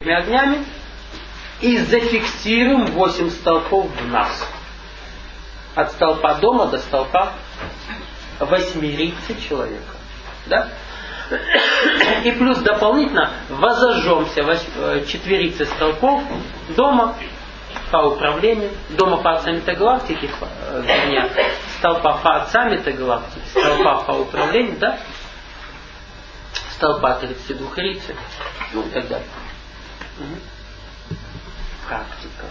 огнями и зафиксируем 8 столпов в нас. От столпа дома до столпа 8 человека. Да? И плюс дополнительно возожжемся 4 столпов дома по управлению, дома по отцам-то галактики, столпа по отцам-то галактики, столпа по управлению, да? Столпа 32 рицарей, ну и так далее. Практика.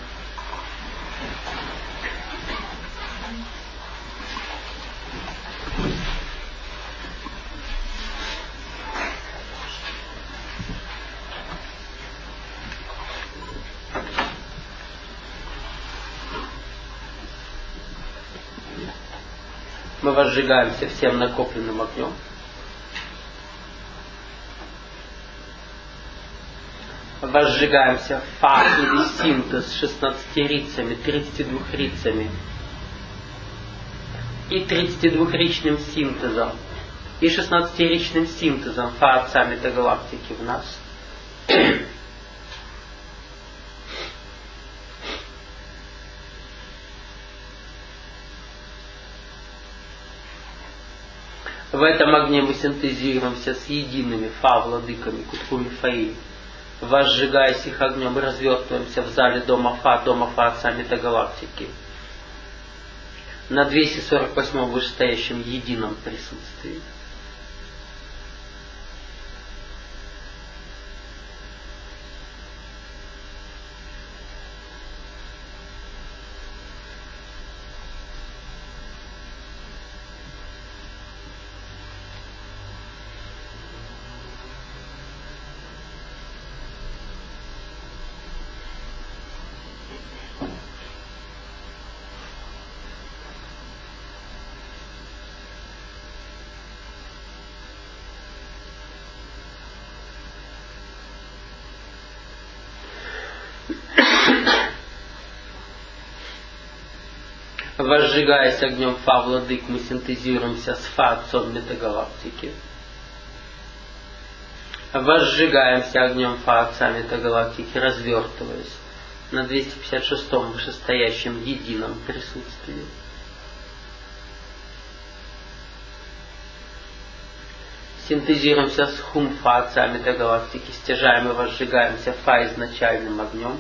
Мы возжигаемся всем накопленным огнем. Возжигаемся фа или синтез с 16 рицами, 32 рицами и 32-ричным синтезом и 16-ричным синтезом фа отцами-то галактики в нас. В этом огне мы синтезируемся с едиными фа-владыками Кутху Мифаиль. Возжигаясь их огнем, развертываемся в зале дома Фа отцами-то галактики. На 248 вышестоящем едином присутствии. Возжигаясь огнем Фа владык, мы синтезируемся с Фа отцом метагалактики. Возжигаемся огнем Фа отца метагалактики, развертываясь на 256-м вышестоящем едином присутствии. Синтезируемся с Хум Фа отца метагалактики, стяжаем и возжигаемся Фа изначальным огнем.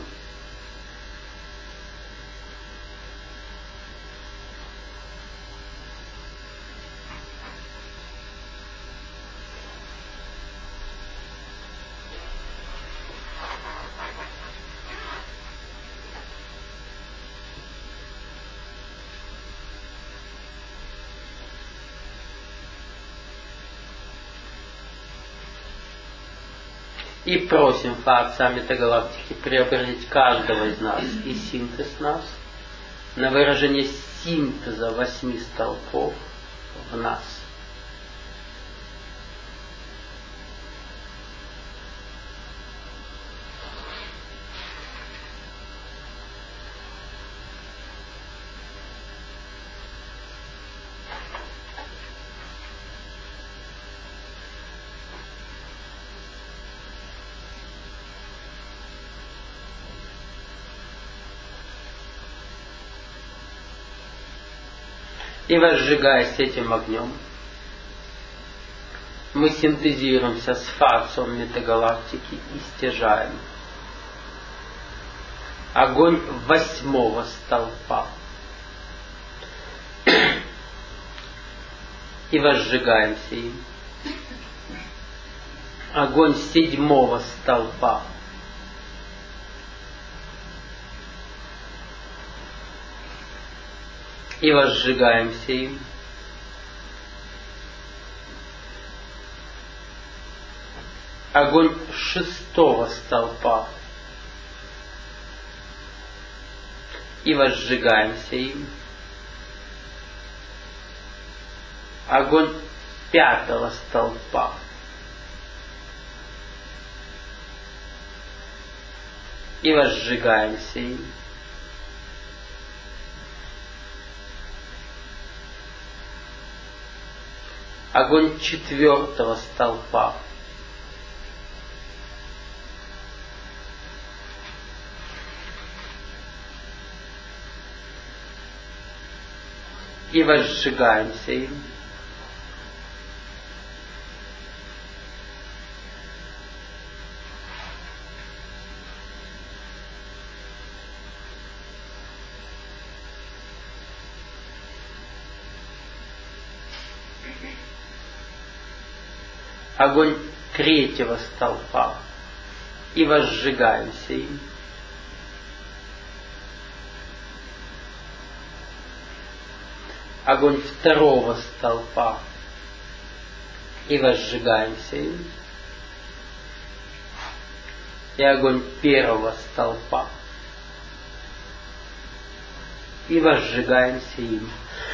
И просим Фа отца метагалактики приобрести каждого из нас и синтез нас на выражение синтеза 8 столпов в нас. И возжигаясь этим огнем, мы синтезируемся с Фа отцом метагалактики и стяжаем огонь 8-го столпа. И возжигаемся им. Огонь 7-го столпа. И возжигаемся им. Огонь 6-го столпа. И возжигаемся им. Огонь 5-го столпа. И возжигаемся им. Огонь 4-го столпа. и возжигаемся им. Огонь третьего столпа и возжигаемся им. Огонь второго столпа и возжигаемся им. И огонь первого столпа и возжигаемся им.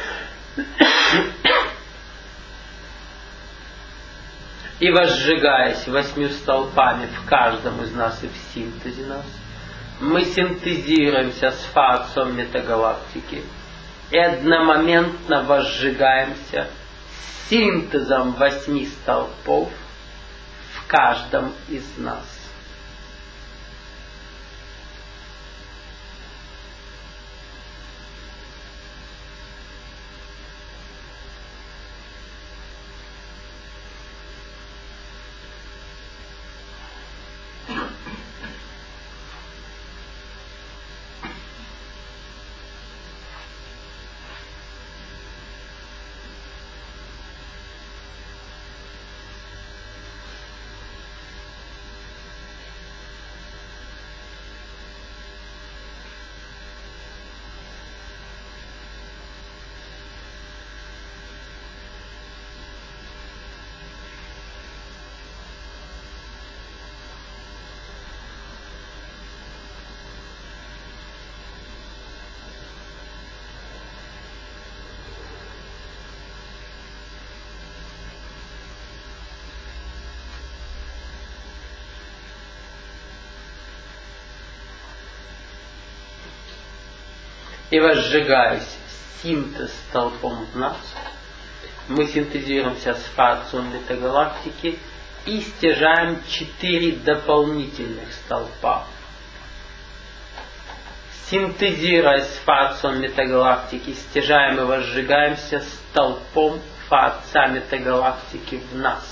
И возжигаясь 8 столпами в каждом из нас и в синтезе нас, мы синтезируемся с фа-отцом метагалактики и одномоментно возжигаемся синтезом 8 столпов в каждом из нас. И возжигаясь синтез столпом в нас, мы синтезируемся с фа-отцом метагалактики и стяжаем 4 дополнительных столпа. Синтезируясь с фа-отцом метагалактики, стяжаем и возжигаемся столпом фа-отца метагалактики в нас.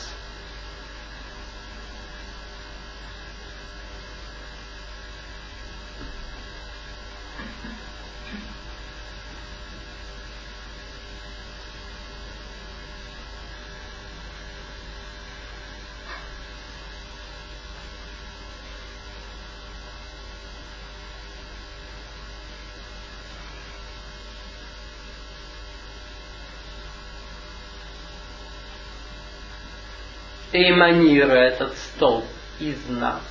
Эманируя этот столб из нас.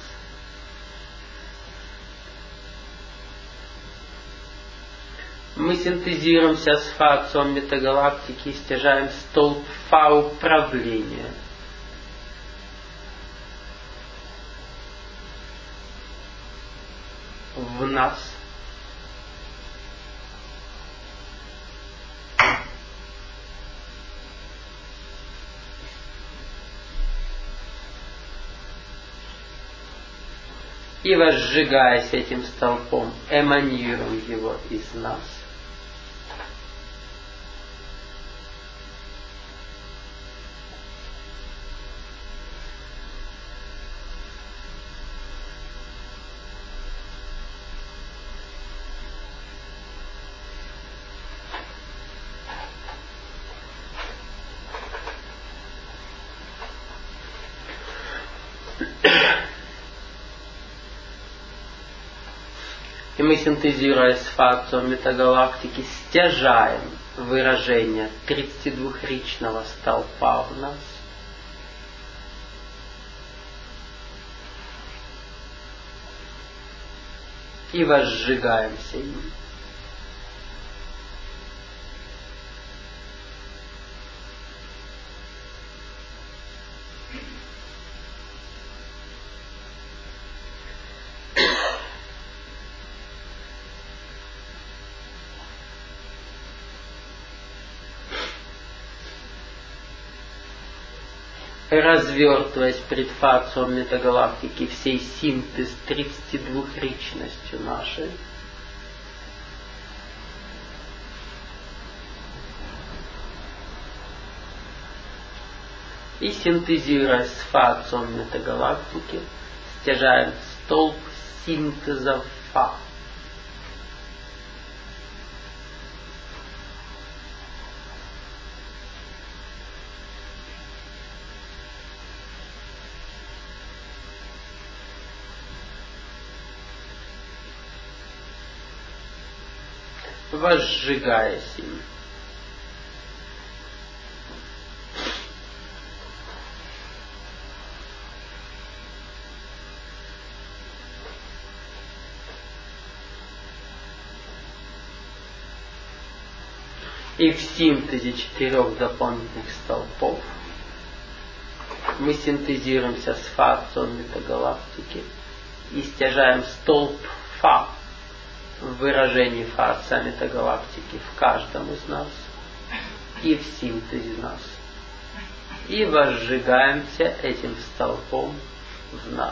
Мы синтезируемся с фа-отцом метагалактики и стяжаем столб фа-управления. В нас. И возжигаясь этим столпом, эманируем его из нас. И мы, синтезируясь с фа-отцом метагалактики, стяжаем выражение 32-ричного столпа в нас. И возжигаемся им. Развертываясь пред фа-отцом метагалактики всей синтез 32-ричностью нашей, И синтезируя Сфа отцом метагалактики, стяжаем столб синтеза Фа. Возжигаясь им. И в синтезе 4 дополнительных столпов мы синтезируемся с Фа отцом метагалактики и стяжаем столб Фа в выражении Фа отца метагалактики в каждом из нас и в синтезе нас. И возжигаемся этим столпом в нас.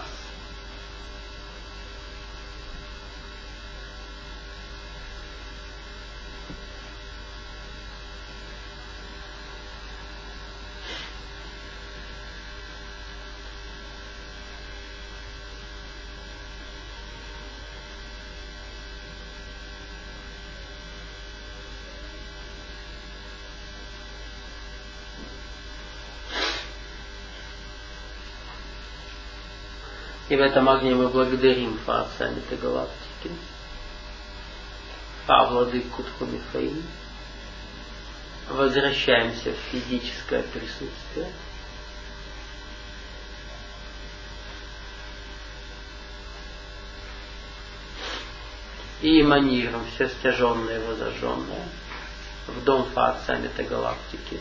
И в этом огне мы благодарим Фа отца метагалактики, Фа владыку Кутху-Михаил, возвращаемся в физическое присутствие. И эманируем все стяженное и возожженное в дом Фа отца метагалактики.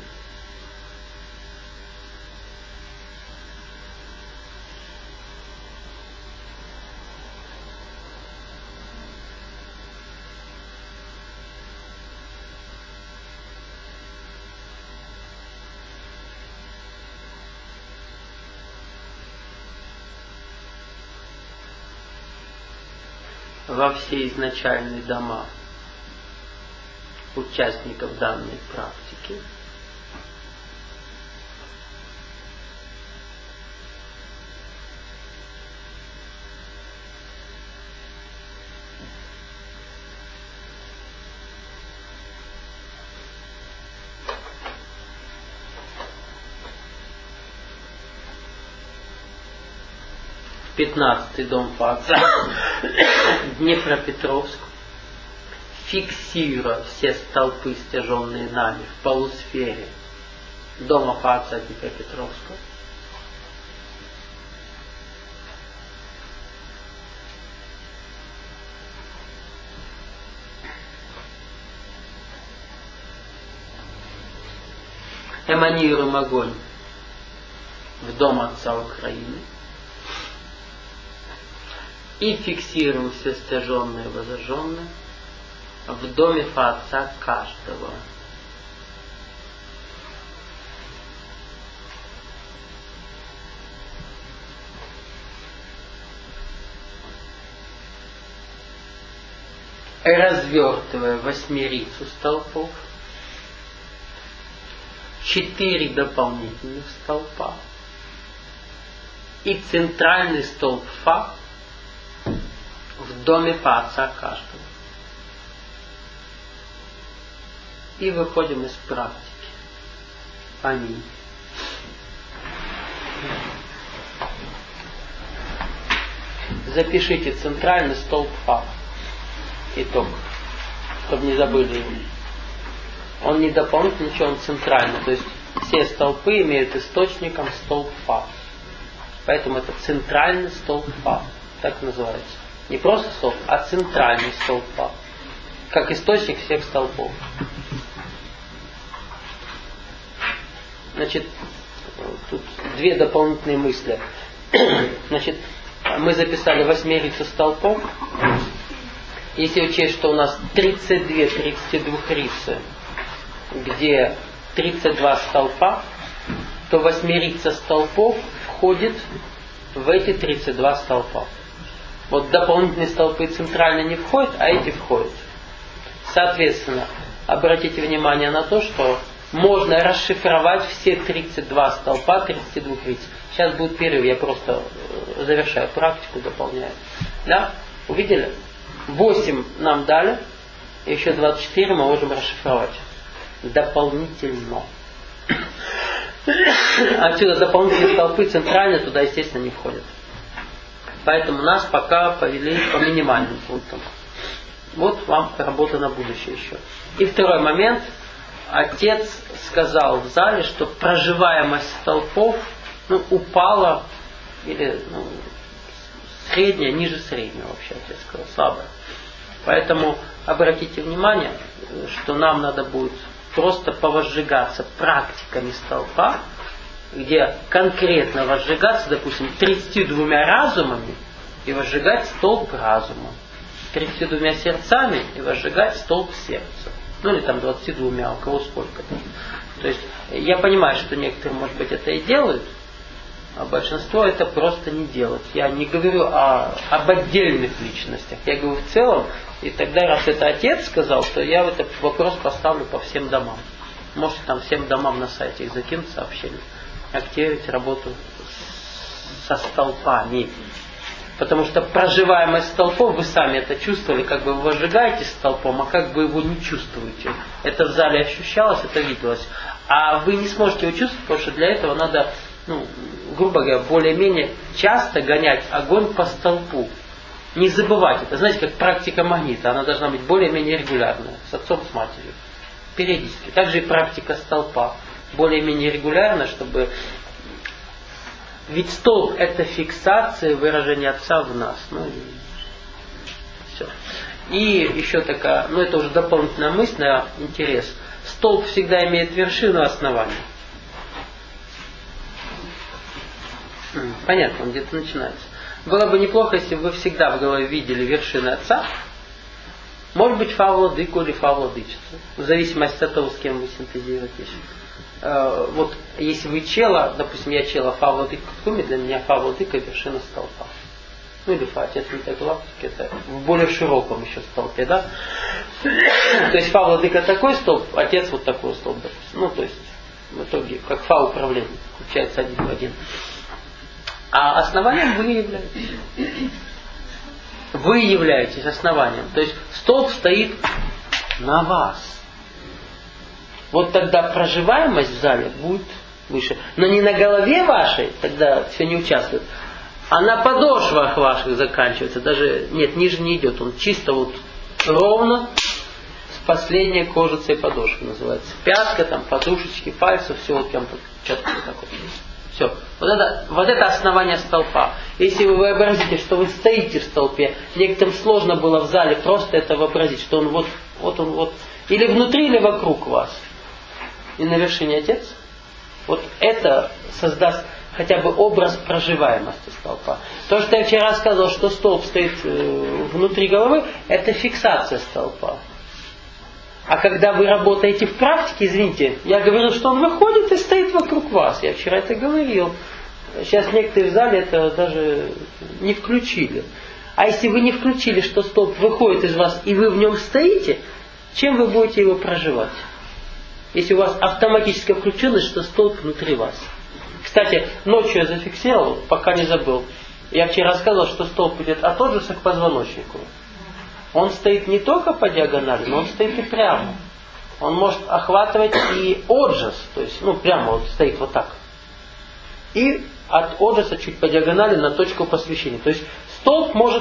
Во все изначальные дома участников данной практики. В 15-й дом Фа отца Днепропетровск, фиксируя все столпы, стяженные нами в полусфере дома Фа отца Днепропетровска. Эманируем огонь в дом Отца Украины. И фиксируем все стяженные и возожженные в доме Фа отца каждого. Развертывая восьмерицу столпов, 4 дополнительных столпа и центральный столб Фа в доме Фа отца каждого. И выходим из практики. Аминь. Запишите центральный столб Фа. Итог. Чтобы не забыли его. Он не дополнительный, ничего, он центральный. То есть все столпы имеют источником столб Фа. Поэтому это центральный столб Фа. Так называется. Не просто столб, а центральный столб Фа. Как источник всех столпов. Значит, тут 2 дополнительные мысли. Значит, мы записали восьмерицу столпов. Если учесть, что у нас 32 рицы, где 32 столпа, то восьмерица столпов входит в эти 32 столпа. Вот дополнительные столпы центрально не входят, а эти входят. Соответственно, обратите внимание на то, что можно расшифровать все 32 столпа 32 лиц. Сейчас будет перерыв, я просто завершаю практику, дополняю. Да? Увидели? 8 нам дали, еще 24 мы можем расшифровать. Дополнительно. Отсюда дополнительные столпы центральные туда, естественно, не входят. Поэтому нас пока повели по минимальным пунктам. Вот вам работа на будущее еще. И второй момент. Отец сказал в зале, что проживаемость столпов упала, или средняя, ниже среднего вообще, отец сказал, слабая. Поэтому обратите внимание, что нам надо будет просто повозжигаться практиками столпа, где конкретно возжигаться, допустим, 32 разумами и возжигать столб разума, 32 сердцами и возжигать столб сердца. Или там 22, у кого сколько-то. То есть, я понимаю, что некоторые, может быть, это и делают, а большинство это просто не делают. Я не говорю об отдельных личностях, я говорю в целом, и тогда, раз это отец сказал, то я этот вопрос поставлю по всем домам. Можете там всем домам на сайте их закинуть сообщение. Активировать работу со столпами. Потому что проживаемость столпов, вы сами это чувствовали, как бы вы возжигаете столпом, а как бы его не чувствуете. Это в зале ощущалось, это виделось. А вы не сможете его чувствовать, потому что для этого надо, грубо говоря, более-менее часто гонять огонь по столпу. Не забывать это. Знаете, как практика магнита, она должна быть более-менее регулярная, с отцом, с матерью. Периодически. Также и практика столпа. Более-менее регулярно, чтобы... Ведь столб это фиксация выражения Отца в нас. Все. И еще такая, это уже дополнительная мысль на интерес. Столб всегда имеет вершину и основание. Понятно, он где-то начинается. Было бы неплохо, если бы вы всегда в голове видели вершины Отца. Может быть, Фа Владыку или Фа Владычицу. В зависимости от того, с кем вы синтезируетесь. Вот если вы чела, допустим, я чела Фа Владыка Куми, для меня Фа Владыка вершина столпа. Или Фа Отец Метагалактики, это в более широком еще столпе, да? То есть Фа Владыка такой столб, Отец вот такой столб, допустим. То есть в итоге как Фа управление, включается один в один. А основанием вы являетесь. Вы являетесь основанием. То есть столб стоит на вас. Вот тогда проживаемость в зале будет выше. Но не на голове вашей, тогда все не участвует, а на подошвах ваших заканчивается. Даже, нет, ниже не идет. Он чисто вот ровно с последней кожицей подошвы называется. Пятка, там, подушечки, пальцы, все вот прям четко так вот. Все. Вот это основание столпа. Если вы вообразите, что вы стоите в столпе, некоторым сложно было в зале просто это вообразить, что он вот, или внутри, или вокруг вас. И на вершине Отец, вот это создаст хотя бы образ проживаемости столпа. То, что я вчера сказал, что столб стоит внутри головы, это фиксация столпа. А когда вы работаете в практике, извините, я говорил, что он выходит и стоит вокруг вас. Я вчера это говорил. Сейчас некоторые в зале это даже не включили. А если вы не включили, что столб выходит из вас, и вы в нем стоите, чем вы будете его проживать? Если у вас автоматическая включенность, что столб внутри вас. Кстати, ночью я зафиксировал, пока не забыл. Я вчера рассказывал, что столб идет от отжаса к позвоночнику. Он стоит не только по диагонали, но он стоит и прямо. Он может охватывать и отжас, то есть, прямо вот стоит вот так. И от отжаса чуть по диагонали на точку посвящения. То есть столб может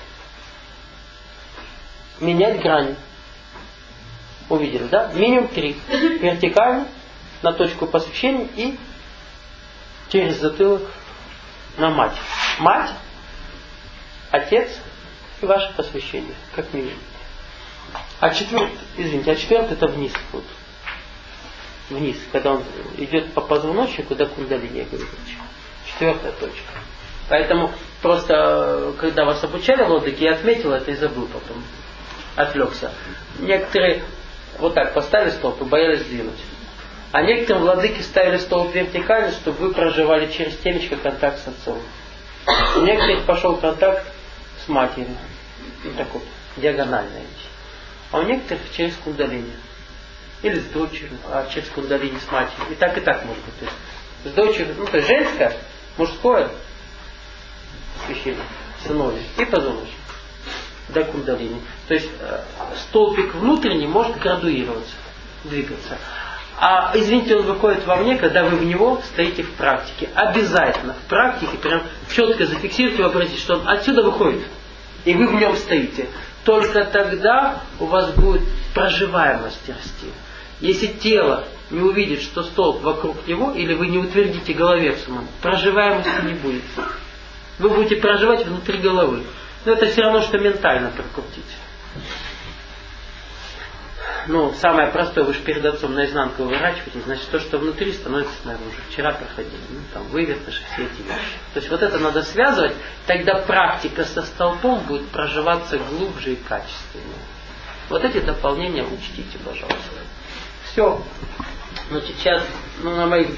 менять грани. Увидели, да? Минимум 3. Вертикально на точку посвящения и через затылок на мать. Мать, Отец и ваше посвящение, как минимум. А четвертый это вниз. Вот. Вниз, когда он идет по позвоночнику до кундалини, я говорю. 4-я точка. Поэтому просто, когда вас обучали владыки, я отметил это и забыл потом. Отвлекся. Некоторые вот так поставили столб и боялись двинуть. А некоторым владыки ставили столб вертикально, чтобы вы проживали через темечко контакт с отцом. У некоторых пошел контакт с матерью. Вот так вот, диагональная вещь. А у некоторых через кундалини. или с дочерью, а через кундалини с матерью. И так может быть. То есть с дочерью, то есть женское, мужское, священное, сыновья и позвоночник. До кундалини. То есть столбик внутренний может градуироваться, двигаться. А, извините, он выходит вовне, когда вы в него стоите в практике. Обязательно в практике прям четко зафиксируйте, вообразите, что он отсюда выходит. И вы в нем стоите. Только тогда у вас будет проживаемость расти. Если тело не увидит, что столб вокруг него, или вы не утвердите голове в самом, проживаемости не будет. Вы будете проживать внутри головы. Но это все равно, что ментально прокрутить. Самое простое, вы же перед отцом наизнанку выворачиваете, значит, то, что внутри, становится снаружи. Вчера проходили, вывертыши, все эти вещи. То есть вот это надо связывать, тогда практика со столпом будет проживаться глубже и качественнее. Вот эти дополнения учтите, пожалуйста. Все. Сейчас, на моих